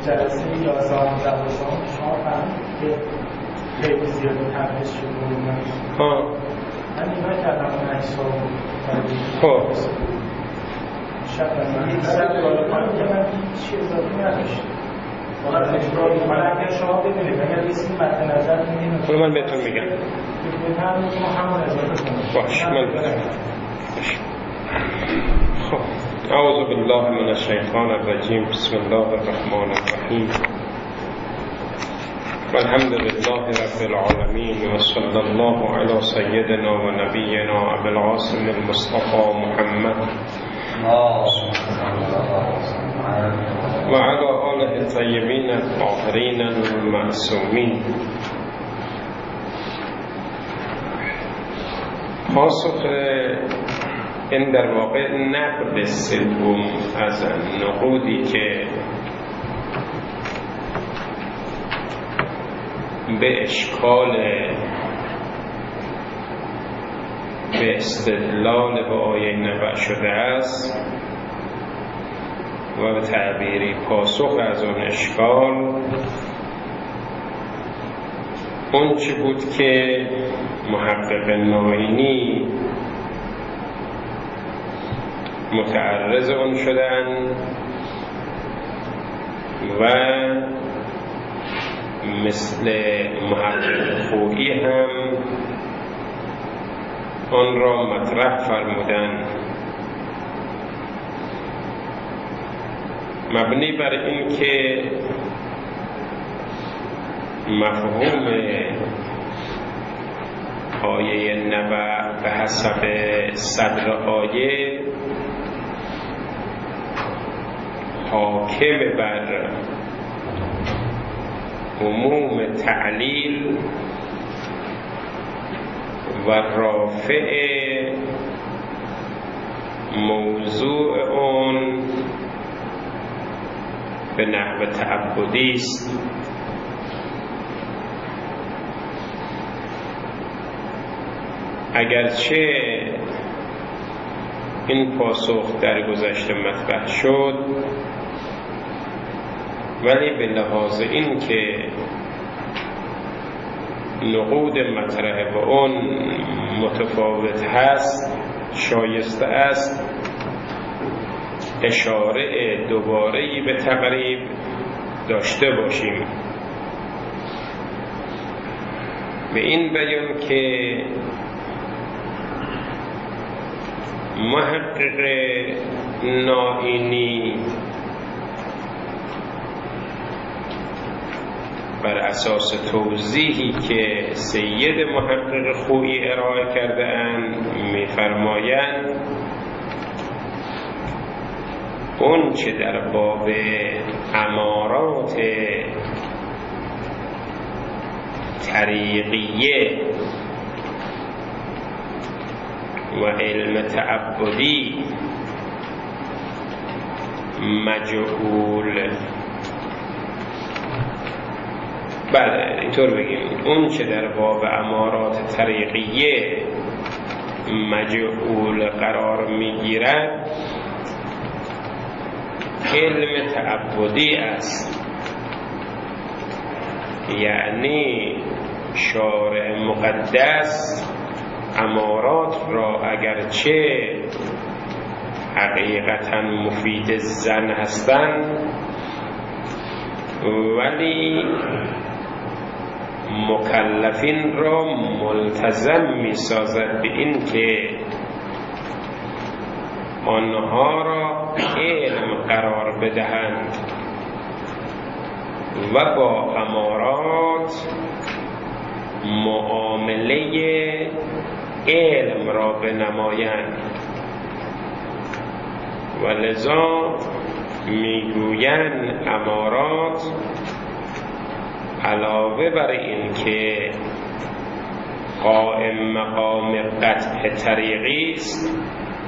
جلسه 11 و 12 شما فهمید که خیلی زیاد تنفیز شد من نیمه کردم اون عکس‌ها خب شاید من سر بالا پایین که من هیچ اضافی نداشت من اگر شما ببینید اگر اسمی مد نظر می‌بینید من بهتون میگم ما همون اضافه کنیم باش من خب اعوذ بالله من الشیطان الرجیم بسم الله الرحمن الرحیم والحمد لله رب العالمین و صلی الله علی سیدنا و نبینا ابی القاسم المصطفى محمد و علی آله الطیبین الطاهرین المعصومین. پاسخ این در واقع نقد سوم از نقودی که به اشکال به استدلال به آیه نبع شده است و به تعبیری پاسخ از اون اشکال اون چی بود که محقق ناینی متعرض اون شدن و مثل محقق خویی هم آن را مطرح فرمودن مبنی بر این که مفهوم آیه نبع به حسب صدر آیه حاکم بر عموم تعلیل و رافع موضوع اون به نحو تعبدی است. اگرچه این پاسخ در گذشته مطرح شد ولی به لحاظ این که نقود مطرح با اون متفاوت هست شایسته است اشاره دوباره‌ای به تقریب داشته باشیم به این بیان که محقق ناینی بر اساس توضیحی که سید محقق خویی ارائه کرده اند می‌فرمایند اون چه در باب امارات طریقیه و علم تعبدی مجهول بله اینطور بگیم اون چه در باب امارات طریقیه مجهول قرار میگیرد علم تعبدی است، یعنی شارع مقدس امارات را اگرچه حقیقتا مفید زن هستند ولی مکلفین را ملتزم می سازد به این که آنها را علم قرار بدهند و با امارات معامله علم را بنمایند و لذا میگویند امارات علاوه بر این که قائم مقام قطع طریقی است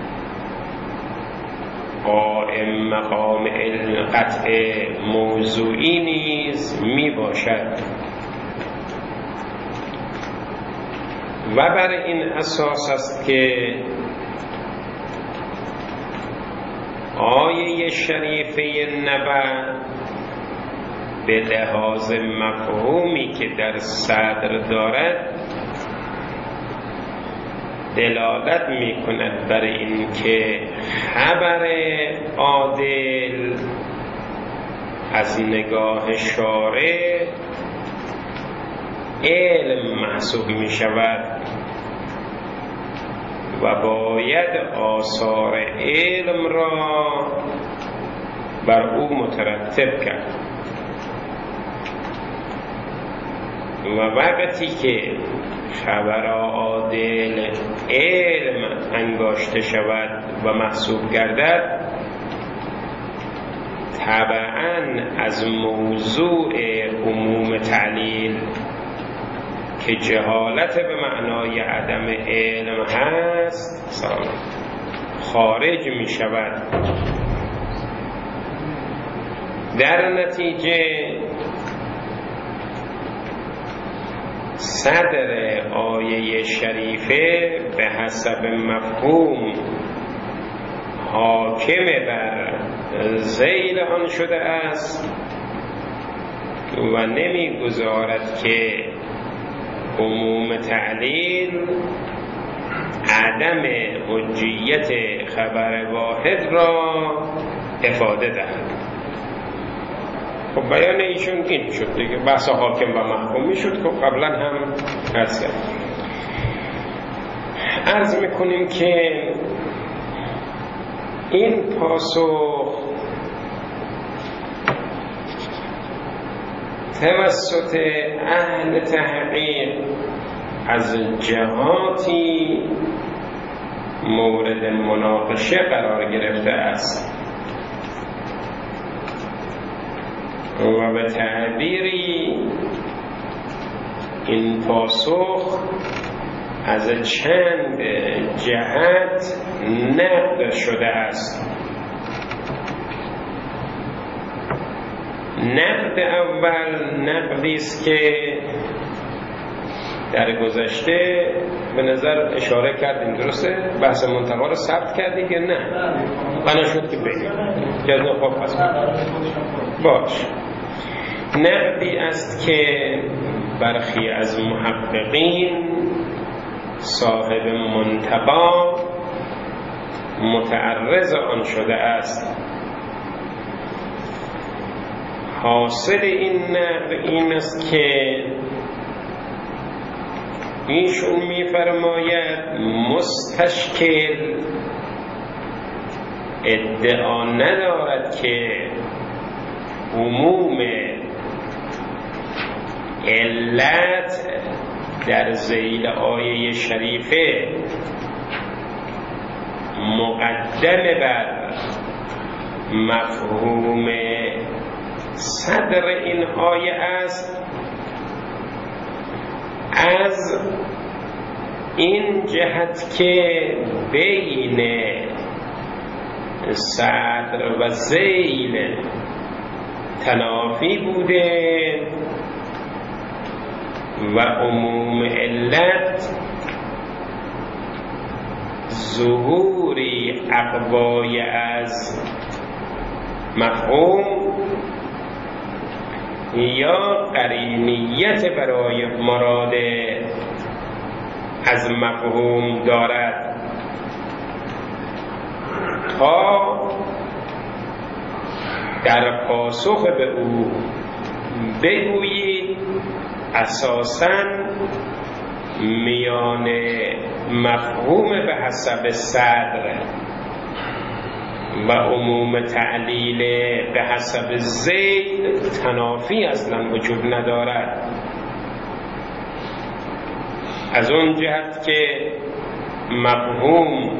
قائم مقام قطع موضوعی نیز می باشد و بر این اساس است که آیه شریفه نبع به لحاظ مفهومی که در صدر دارد دلالت می کند بر این که خبر عادل از نگاه شارع علم محسوب می شود و باید آثار علم را بر او مترتب کرد و وقتی که خبر عادل علم انگاشته شود و محسوب گردد طبعاً از موضوع عموم تعلیل که جهالت به معنای عدم علم هست خارج می شود. در نتیجه صدر آیه شریفه به حسب مفهوم حاکم بر ذیل آن شده است و نمیگذارد که عموم تعلیل عدم حجیت خبر واحد را افاده دهد. خب بیان ایشون این شد دیگه، بحث حاکم و محکومی شد که قبلا هم عرض کردیم. عرض میکنیم که این پاسخ توسط اهل تحقیق از جهاتی مورد مناقشه قرار گرفته است و به تعبیری این پاسخ از چند جهت نقد شده است. نقد اول نقدی است که در گذشته به نظر اشاره کردیم، درسته؟ بحث منتقا رو ثبت کردیم یا نه؟ بنا شد که بگیم جزا خوب هست باش. نقدی است که برخی از محققین صاحب منتقا متعرض آن شده است. حاصل این نقد این است که ایشون می‌فرماید مستشکل ادعا ندارد که عموم علت در ذیل آیه شریفه مقدم بر مفهوم صدر این آیه است، از این جهت که بین صدر و ذیل تنافی بوده و عموم علت ظهوری اقوای از مفهوم یا قرینیت برای مراد از مفهوم دارد تا در پاسخ به او بگویید اساساً میان مفهوم به حسب صدر و عموم تعلیل به حسب ذیل تنافی اصلا وجود ندارد، از اون جهت که مفهوم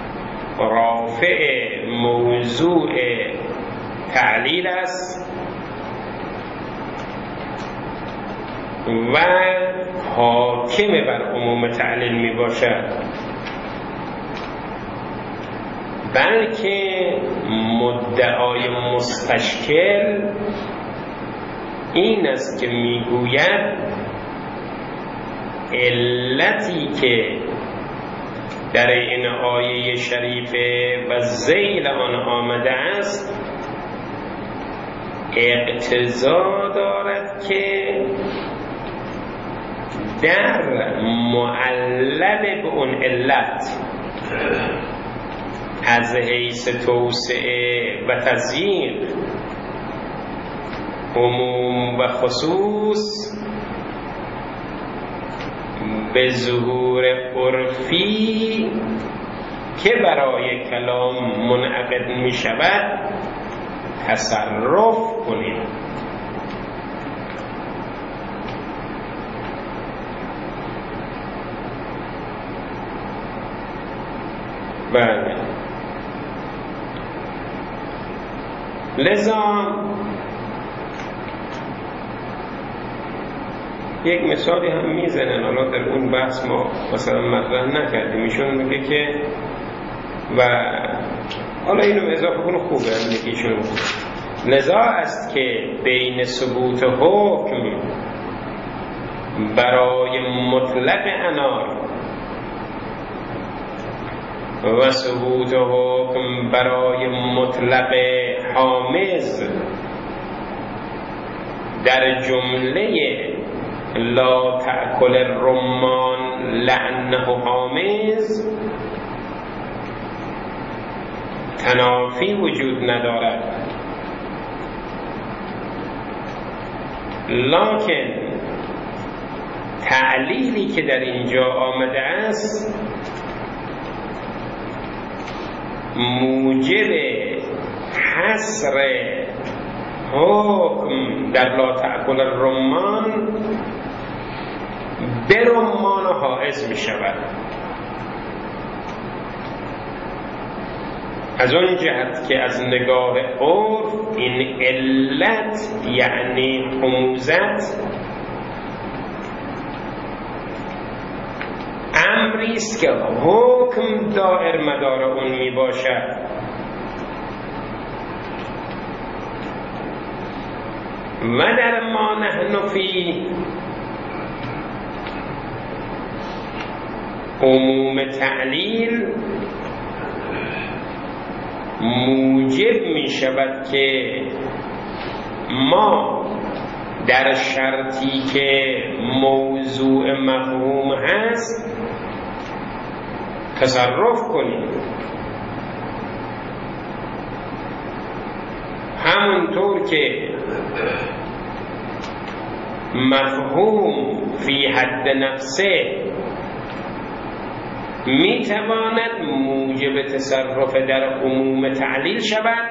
رافع موضوع تعلیل است و حاکم بر عموم تعلیل می باشد، بلکه مدعای مستشکل این است که میگوید علتی که در این آیه شریفه و ذیل آن آمده است اقتضا دارد که در معلل به اون علت از حیث توسعه و تزیین عموم و خصوص به ظهور عرفی که برای کلام منعقد می شود تصرف کنیم. بله، لذا یک مثالی هم میزنن، حالا در اون بحث ما مثلا مطرح نکردیم. ایشون میگه که و حالا اینو اضافه کنه خوبه، میگه ایشون لذا است که بین ثبوت حکم برای مطلق انار و ثبوت حکم برای مطلق حامز در جمله لا تأکل الرمان لأنه حامز تنافی وجود ندارد، لکن تعلیلی که در اینجا آمده است موجب حصر حکم در لا تأکل الرمان به رمان و حائز می شود. از اون جهت که از نگاه عرف این علت یعنی حموزت امری است که حکم دائر مدار اون می باشد و در ما نحن فی عموم تعلیل موجب می شود که ما در شرطی که موضوع مفهوم هست تصرف کنیم، همونطور که مفهوم فی حد نفسه می تواند موجب تصرف در عموم تعلیل شود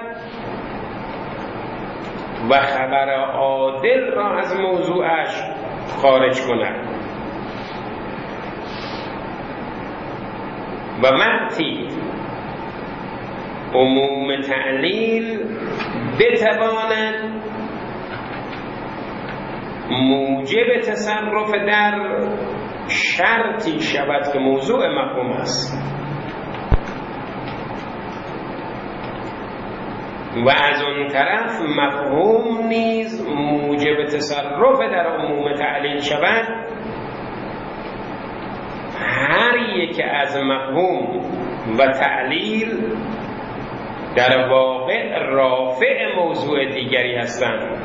و خبر عادل را از موضوعش خارج کند و وقتی عموم تعلیل بتواند موجب تصرف در شرطی شود که موضوع مفهوم است و از اون طرف مفهوم نیز موجب تصرف در عموم تعلیل شود، هر یک از مفهوم و تعلیل در واقع رافع موضوع دیگری هستند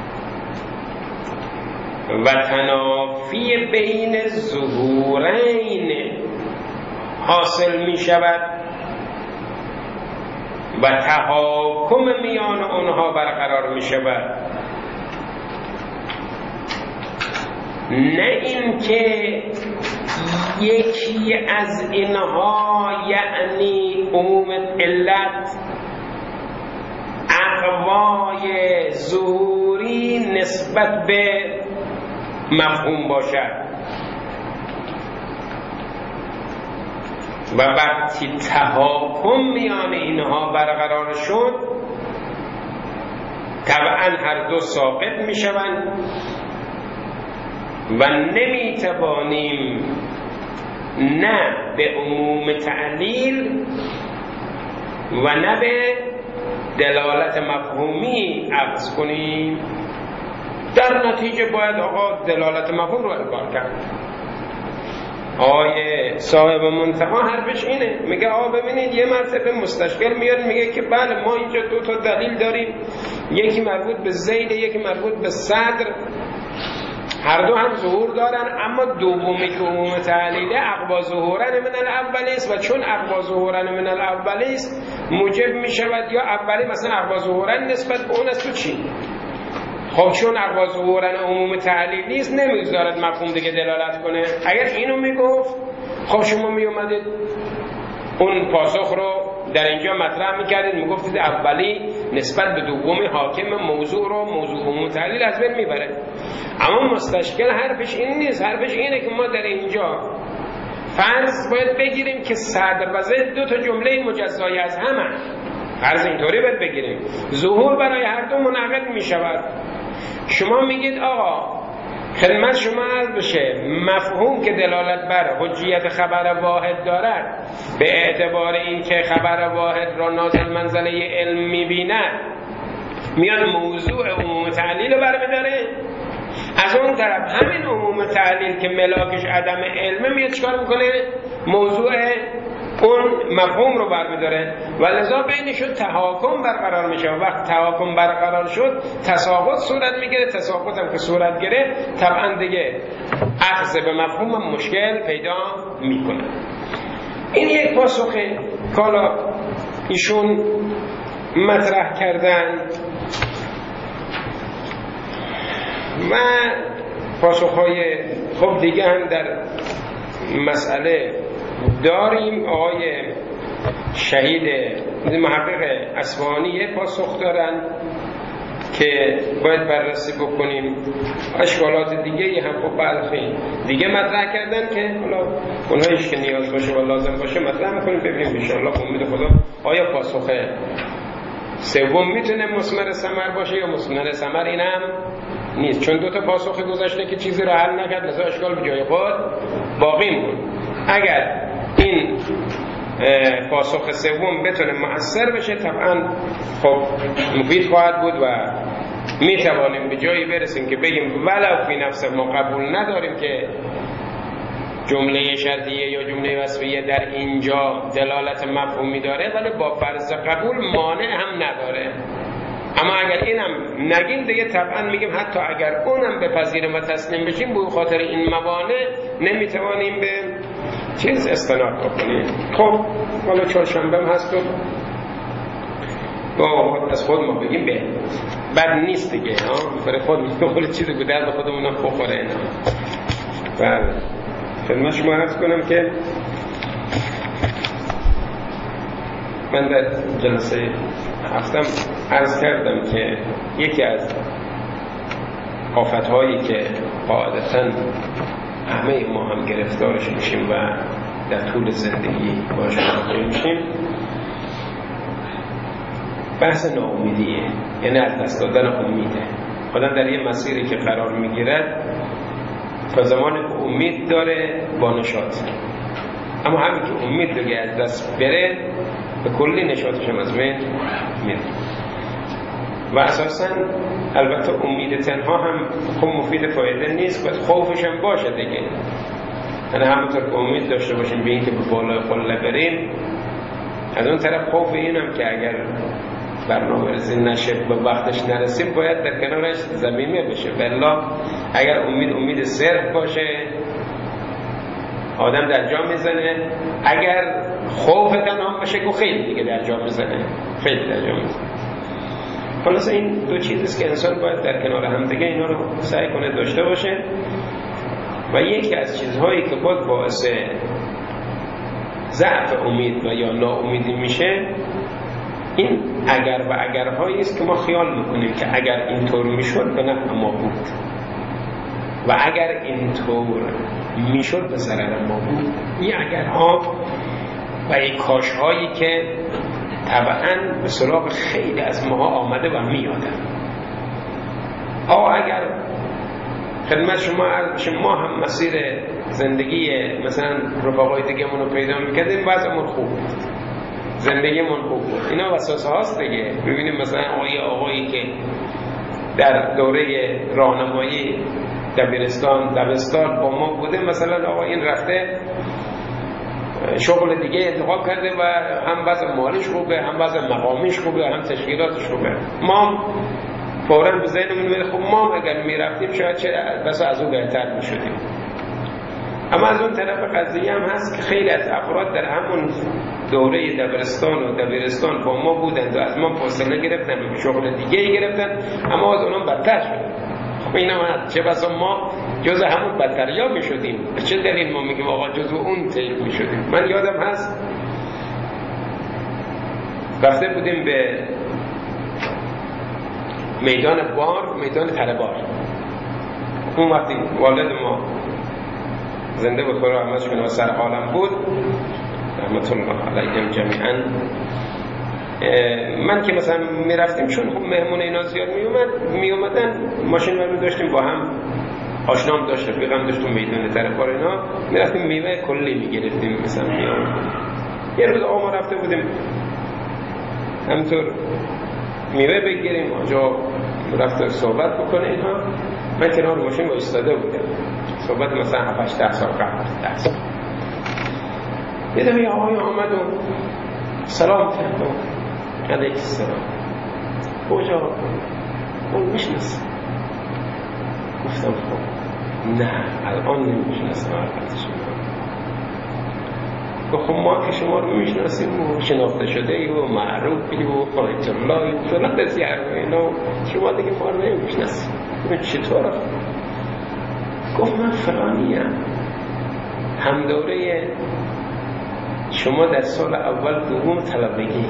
و تنافی بین ظهورین حاصل می شود و تحاکم میان آنها برقرار می شود، نه اینکه یکی از اینها یعنی عموم علت اقوای ظهوری نسبت به مفهوم باشد و وقتی تحاکم میان اینها برقرار شد طبعا هر دو ساقط می شوند و نمی توانیم نه به عموم تعلیل و نه به دلالت مفهومی عوض کنیم. در نتیجه باید آقا دلالت مفهوم رو انکار کرد. آقای صاحب منتها حرفش اینه، میگه ببینید یه مرتبه مستشکل میاد میگه که بله ما اینجا دو تا دلیل داریم، یکی مربوط به ذیل، یکی مربوط به صدر، هر دو هم ظهور دارن، اما دومی که عموم تعلیله اقوا ظهورن من الاولی است و چون اقوا ظهورن من الاولی است موجب می شود یا اولی مثلا اقوا ظهورن نسبت به اون است تو چی؟ خب چون اقوا ظهورن عموم تعلیلی است نمیگذارد مفهوم دیگه دلالت کنه. اگر اینو میگفت خب شما می اومدید اون پاسخ رو در اینجا مطرح میکردید، میگفتید اولی نسبت به دومی حاکم موضوع رو موضوع عموم تعلیل از بین میبره. اما مستشکل حرفش این نیست، حرفش اینه که ما در اینجا فرض باید بگیریم که صدر و ذیل دو تا جمله مجزای از همه، فرض اینطوری باید بگیریم، ظهور برای هر دو منعقد میشود. شما میگید آقا خدمت شما عرض بشه مفهوم که دلالت بر حجیت خبر واحد دارد به اعتبار این که خبر واحد را نازل منزله علم میبیند میاد موضوع عموم تعلیل رو برمیداره. از اون طرف همین عموم تعلیل که ملاکش عدم علمه میاد چکار میکنه؟ موضوع اون مفهوم رو برمیداره و لذا بینشون تحاکم برقرار میشه. وقت تحاکم برقرار شد تساقط صورت میگیره، تساقط هم که صورت گیره طبعا دیگه اخذ به مفهوم مشکل پیدا میکنه. این یک پاسخه کالا ایشون مطرح کردن و پاسخهای خب دیگه هم در مسئله داریم. آقای شهید محقق اصفهانی یک پاسخ دارن که باید بررسی بکنیم. اشکالات دیگه هم خب بلخی دیگه مطرح کردن که حالا اونهایش که نیاز باشه و لازم باشه مطرح میکنیم، ببینیم انشاءالله به امید خدا آیا پاسخ سوم میتونه مثمر ثمر باشه یا مثمر ثمر این هم نیست، چون دو تا پاسخ گذاشته که چیزی رو حل نکرد، لذا اشکال به جای خود باقی مون. اگر این پاسخ سوم بتونه مؤثر بشه طبعا خب مفید خواهد بود و میتوانیم به جایی برسیم که بگیم ولو فی نفس ما قبول نداریم که جمله شرطیه یا جمله وصفیه در اینجا دلالت مفهومی داره، ولی با فرض قبول مانع هم نداره. اما اگر اینم نگیم دیگه طبعا میگیم حتی اگر اونم بپذیریم و تسلیم بشیم به خاطر این موانع نمیتوانیم به چیز استناد بکنیم. خب حالا چهارشنبه هم هست و از خود ما بگیم به بد نیست دیگه، برای خود چیزی به درد خودمون بخوره اینا. و خدمت شما عرض کنم که من در جلسه هفتم عرض کردم که یکی از آفت‌هایی که قاعدتاً همه ما هم گرفتارش میشیم و در طول زندگی باش مواجه میشیم بحث ناامیدیه، یعنی از دست دادن امیده. آدم در یه مسیری که قرار میگیرد تا زمانی که امید داره با نشاط، اما همین که امید دیگه از دست بره به کلی نشاطش هم از بین میره. و اساساً البته امید تنها هم خب مفید فایده نیست، باید خوفش هم باشه دیگه. یعنی همونطور که امید داشته باشیم به این که به بالای قله بریم، از اون طرف خوف اینم که اگر برنامه ریزی نشه به وقتش نرسیم باید در کنارش زمینه بشه. والله اگر امید صرف باشه آدم در جا میزنه، اگر خوف تنها باشه که خیلی دیگه در جا میزنه، خیلی در جا میزنه. خلاص این دو چیزیست که انسان باید در کنار هم دیگه اینا رو سعی کنه داشته باشه. و یکی از چیزهایی که باید باعث ضعف امید و یا ناامیدی میشه این اگر و اگرهایی است که ما خیال میکنیم که اگر اینطور میشد به نفع ما بود و اگر اینطور میشد به ضرر ما بود. این اگرها و این کاشهایی که طبعا به سراغ خیلی از ماها آمده و میادن. اگر خدمت شما هم مسیر زندگی مثلا رفقای دیگه منو پیدا میکردیم وضعمون خوب بود، زندگیمون خوب بود، اینا وسوسه هاست دیگه. ببینیم مثلا آقایی که در دوره راهنمایی دبستان با ما بوده، مثلا آقا این رفته شغل دیگه انتخاب کرده و هم وضع مالیش خوبه، هم وضع مقامیش خوبه، هم تشکیلاتش خوبه. ما فوراً به ذهنمون میاد خب ما اگر میرفتیم شاید چه بس از اون بهتر میشدیم. اما از اون طرف قضیه هم هست که خیلی از افراد در همون دوره دبیرستان و دبیرستان با ما بودند و از ما فاصله گرفتن و شغل دیگه گرفتن، اما از اونم بدتر شد. خب این هم هست، چه بسا ما جز همون بدتریا می شدیم. چه دلیل ما میگیم آقا جز اون طیف می شدیم؟ من یادم هست رفته بودیم به میدان بار، میدان تله‌بار. اون وقتی والد ما زنده بود، خدا رحمتش کنه و سر عالم بود، رحمت الله علیهم جمیعا، من که مثلا میرفتیم چون خب مهمون اینا زیاد میومدن، ماشین رو داشتیم با هم، آشنام داشت، رفیقم داشت، تو میدون تله‌بار اینا میرفتیم میوه کلی میگرفتیم مثلا یه روز آقا ما رفته بودیم همینطور میوه بگیریم، آنجا رفت صحبت بکنه اینها، من کنار ماشین با ایستاده بودم، صحبت مثلا 7-8 سال قبل 10 سال. دیدم یه آقای آمد و سلام کرد و علیه السلام، کجا؟ اون میشناسم. گفتم خب نه الان نمیشناسم البته شما. خب ما که شما رو میشناسیم و شناخته شده ای و معروفی و خارج اللهی و فلان بسیار و اینا، شما دیگه ما رو نمیشناسیم. چطور؟ گفت من فلانیم، هم دوره شما در سال اول دوم طلبگی.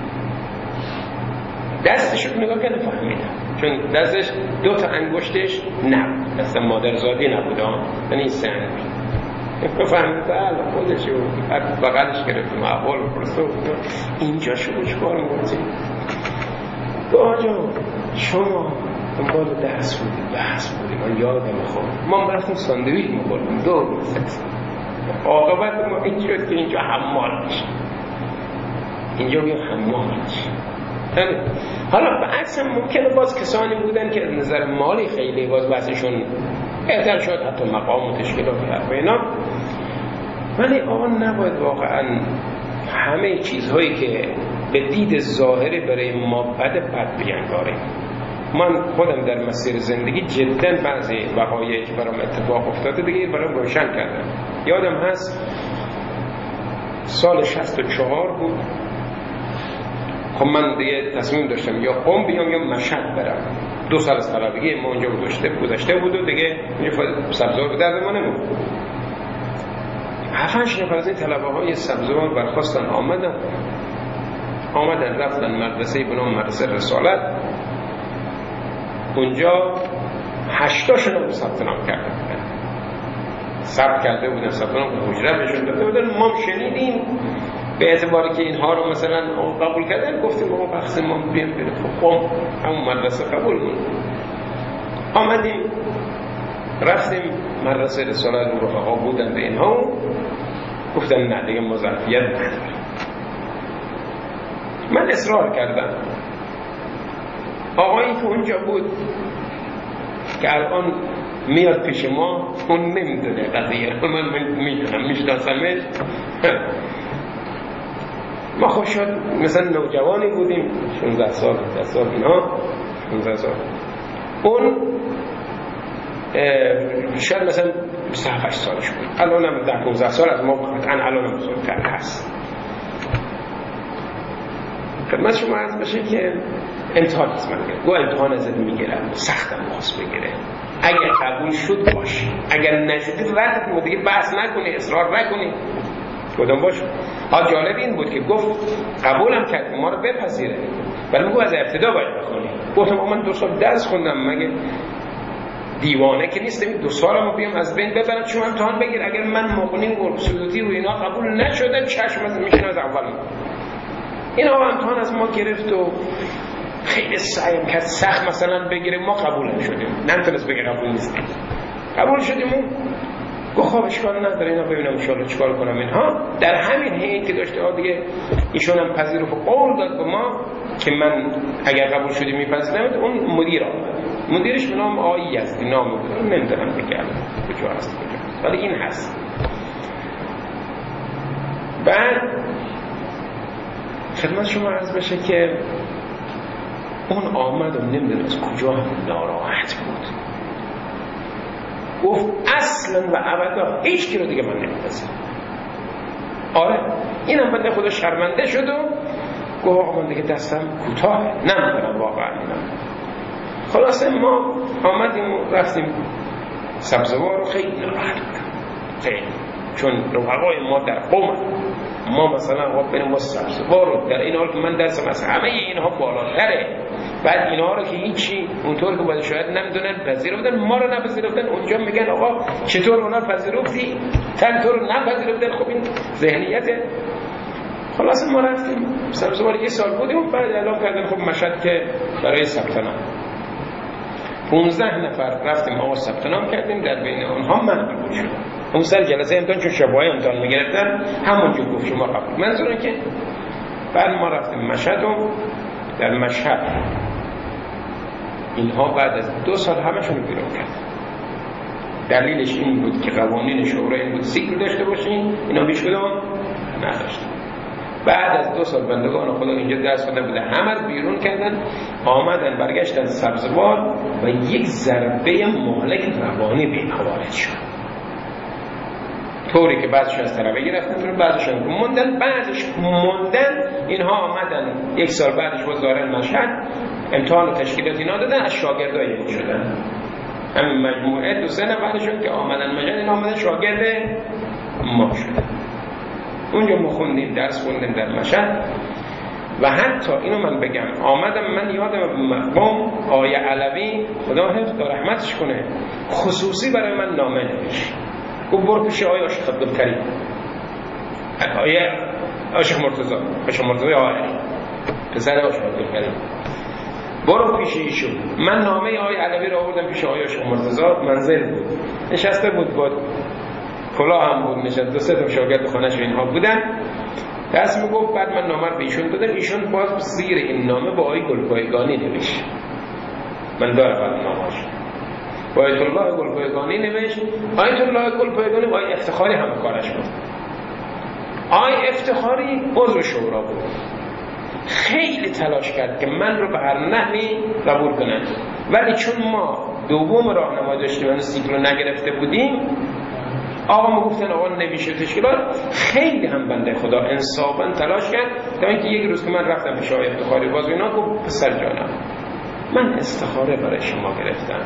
دستشو نگاه کنه فهمیدم، چون دستش 2 تا انگشتش نبود، دست مادرزادی نبود، یعنی 3 انگشت. فهمید بله خودشو بغلش گرفتم، احوال پرسید اینجا شما چیکار می‌کنید؟ آجا شما دنبال درس بودید، بحث بودید، من یادم خوب ما رفتیم ساندویچ می‌خوردیم 2 روز. عاقبت ما این شد که اینجا حمال میشه، اینجا بیا حمال میشه. حالا بعضی هم ممکنه باز کسانی بودن که از نظر مالی خیلی باز بحثشون بهتر شد، حتی مقام و تشکیلات و اینا، ولی آن نباید واقعا همه چیزهایی که به دید ظاهری برای ما بد بیانگاریم. من خودم در مسیر زندگی جدا بعضی وقایع که برام اتفاق افتاده دیگه برام روشن کردم. یادم هست سال 64 بود، خب من دیگه تصمیم داشتم یا قم بیام یا مشهد برم. 2 سال از طلبگی ما اونجا گذشته بود و دیگه سبزوار به درد ما نمون. 7-8 نفر از این طلبه های سبزوار برخواستن آمدن رفتن مدرسه به نام مدرسه رسالت. اونجا 80 شون ثبت نام کردن، ثبت کرده بودن، ثبت نام حجره بهشون داده بودن. ما شنیدیم به اعتباری که اینها رو مثلا قبول کردن، گفتیم بابا بخص ما بیام بریم. خب همون مدرسه قبول بود. آمدیم رفتیم مدرسه رسالت، رفقا بودن به اینها، گفتن نه دیگه ما ظرفیت نداریم. من اصرار کردم. آقایی که اونجا بود که الان میاد پیش ما، اون نمیدونه قضیه، من میدونم میشناسمش. ما خوش شد مثلا نوجوانی بودیم 16 سال اینا، 16 سال، اون شاید مثلا 27 سالش بود، الان هم 10-15 سال از ما قطعا الان هم بزرگتر هست. خدمت شما عرض بشه که امتحان از من گرفت، گو امتحان ازت میگیرم، سختم خواست بگیره، اگر قبول شد باش، اگر نشد رد کنی، دیگه بحث نکنی، اصرار نکنی، گفتم باش. ها جالب این بود که گفت قبولم کرد ما رو بپذیره، ولی میگو از ابتدا باید بخونی. گفتم من 2 سال درس خوندم، مگه دیوانه که نیستم 2 سالمو بیام از بین ببرم شما امتحان بگیر؟ اگر من مقنین و سلوتی و اینا قبول نشدم چشم از میشن از اول این آقا امتحان از ما گرفت و خیلی سعی کرد سخت مثلا بگیره، ما قبول نشدیم، نمیتونست بگه قبول نیستیم، قبول شدیم. گفت خب اشکال نداره، اینا ببینم ان شاءالله چیکار کنم. اینها در همین حین که داشته دیگه ایشون هم پذیرفت و قول داد به ما که من اگر قبول شدی میپذیرم. اون مدیر آمد، مدیرش به نام آقای یزدی نام بود، نمیدونم بگم کجا هست، ولی این هست. بعد خدمت شما عرض بشه که اون آمد و نمیدونست کجا ناراحت بود، گفت اصلا و ابدا هیچ کی رو دیگه من نمیپذیرم. آره اینم بنده خدا شرمنده شد و گفت آقا من دیگه دستم کوتاه نمیدونم واقعا اینم. خلاصه ما آمدیم رفتیم سبزوار رو، خیلی ناراحت بودم خیلی، چون رفقای ما در قوم ما مثلا آقا بریم با سبزوار رو، در این حال که من درسم از همه اینها بالاتره، بعد اینها رو که هیچی اونطور که باید شاید نمیدونن پذیرفتن، ما رو نپذیرفتن، اونجا میگن آقا چطور اونا پذیرفتی تن تو رو نپذیرفتن. خب این ذهنیته. خلاص ما رفتیم سبزوار 1 سال بودیم و بعد اعلام کردن خب مشهد که برای ثبت نام 15 نفر رفتیم آقا ثبت نام کردیم، در بین اونها من قبول شدم. اون سر جلسه امتحان چون شبای امتحان میگرفتن همونجور گفت شما قبول. منظورم که بعد ما رفتیم مشهد و در مشهد اینها بعد از 2 سال همشون بیرون کردن. دلیلش این بود که قوانین شورای این بود سیکل داشته باشین، اینا بیش کدام نداشتن. بعد از 2 سال بندگان خدا اینجا درس خوندن بوده، همه رو بیرون کردن، آمدن برگشتن سبزوار و یک ضربه مهلک روانی به اینها وارد شد، طوری که بعضیشون از طلبه گرفتن، بعضیشون موندن، اینها آمدن 1 سال بعدش وزاره مشهد امتحان و تشکیلات اینا دادن، از شاگردای این شدن. همین مجموعه 2-3 نفرشون که آمدن مشهد اینا آمدن شاگرد ما شدن. اونجا ما خوندیم، درس خوندیم در مشهد. و حتی اینو من بگم آمدم، من یادم مقام آیه علوی خدا حفظ و رحمتش کنه خصوصی برای من نامه نوشت، گفت برو پیش آیه آشق عبدالکریم، آیه آشق مرتضی آیه پسر آشق عبدالکریم، برو پیش ایشون. من نامه آیه علوی رو آوردم پیش آیه آشق مرتضی، منزل بود نشسته بود، با کلاه هم بود نشست، 2-3 تا شاگرد خانه‌ش اینها بودن. دست میگفت بعد من نامه رو به ایشون دادم، ایشون باز زیر این نامه با آیه گلپایگانی نوشت، من دارم بعد نامه‌اش با آیت الله گلپایگانی نوشت. آیت الله گلپایگانی با آیه افتخاری هم کارش بود. آیه افتخاری عضو شورا بود، خیلی تلاش کرد که من رو به هر نحوی قبول کنن، ولی چون ما دوم راهنمایی داشتیم و سیکل رو نگرفته بودیم، آقا ما گفتن آقا نمیشه تشکیلات. خیلی هم بنده خدا انصافا تلاش کرد تا اینکه یک روز که من رفتم پیش آقای افتخاری باز اینا، گفت پسر جانم من استخاره برای شما گرفتم،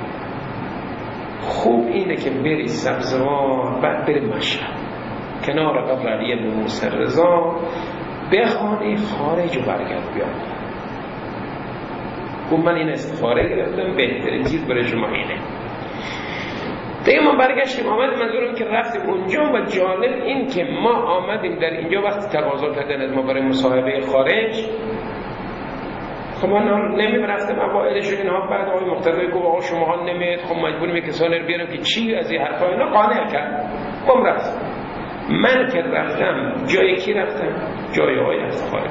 خوب اینه که بری سبزوار بعد بری مشهد کنار قبر علی بن موسی رضا بخوانی خارج و برگرد بیاد. گفت من این استخاره گرفتم، بهترین چیز برای شما اینه. دیگه ما برگشتیم آمدیم، منظورم که رفتیم اونجا. و جالب این که ما آمدیم در اینجا وقتی تقاضا کردن از ما برای مصاحبه خارج، خب ما نمی‌رفتیم اوایلش اینها، بعد آقای مقتدی گفت آقا شما ها نمیاد، خب مجبوریم کسانی رو بیاریم که چی از این حرفا اینا قانع کرد. ما رفتیم. من که رفتم جای کی رفتم؟ جای آقای افتخاری.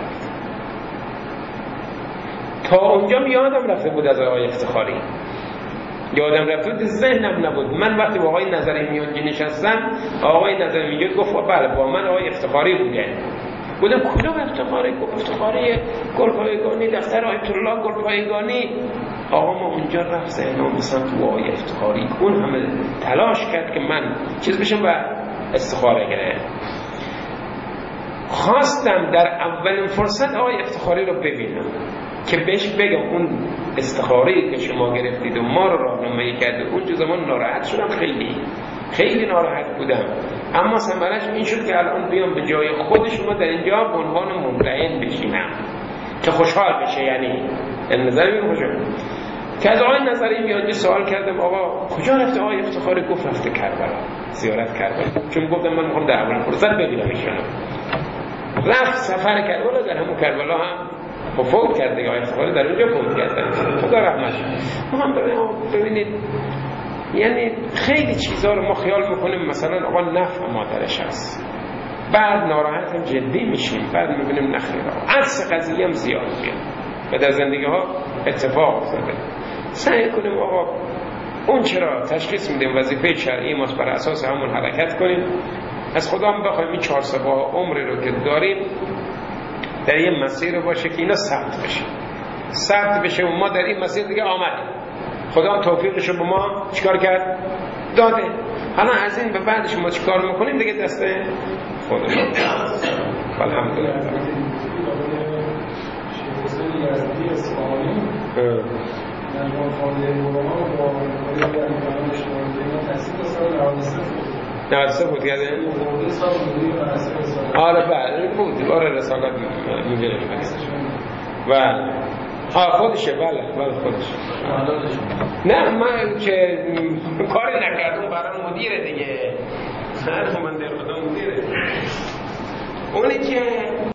تا اونجا یادم رفته بود از آقای افتخاری، یادم رفته بود، ذهنم نبود. من وقتی با آقای نظری میانجی نشستم، آقای نظری میانجی گفت بله با من آقای افتخاری بوده. بودم کدوم افتخاری؟ گفت افتخاری گلپایگانی، دفتر آیت الله گلپایگانی. آقا ما اونجا رفت ذهنم مثلا تو آقای افتخاری، اون همه تلاش کرد که من چیز بشم و استخاره گره. خواستم در اولین فرصت آقای افتخاری رو ببینم که بهش بگم اون استخاره‌ای که شما گرفتید و ما رو راهنمایی کرده. اون زمان ناراحت شدم، خیلی ناراحت بودم، اما ثمرش این شد که الان بیام به جای خود شما در اینجا به عنوان ممتحن بشینم که خوشحال بشه. یعنی نظر میگم خوشحال که از آقای نظری میانجی سوال کردم آقا کجا رفته آقای افتخاری؟ گفت رفته کربلا، زیارت کربلا. چون گفتم من میخوام در اول فرصت ببینم ایشونو. رفت سفر کربلا، در همون کربلا هم فوت کرده آقای افتخاری، در اونجا فوت کرده، خدا رحمتش. ما ببینید یعنی خیلی چیزا رو ما خیال میکنیم مثلا آقا نفع مادرش هست، بعد ناراحت هم جدی میشیم، بعد میبینیم نخیر عکس قضیه هم زیاد میاد و در زندگی ها اتفاق افتاده. سعی کنیم آقا اون چرا تشخیص میدیم وظیفه شرعی ماست، بر اساس همون حرکت کنیم. از خدا هم بخوایم این 4 سباه عمری رو که داریم در یه مسیر باشه که اینا ثبت بشه و ما در این مسیر دیگه آمدیم. خدا هم توفیقش رو به ما چیکار کرد؟ داده. حالا از این به بعدش ما چیکار میکنیم دیگه دست خودش. الحمدلله. نوازه بود یاده؟ آره بله بود. آره رسالت میگه بله. خودشه. بله خودشه. نه من که کاری نکردم برای مدیره دیگه. من دل بدم مدیره. اونی که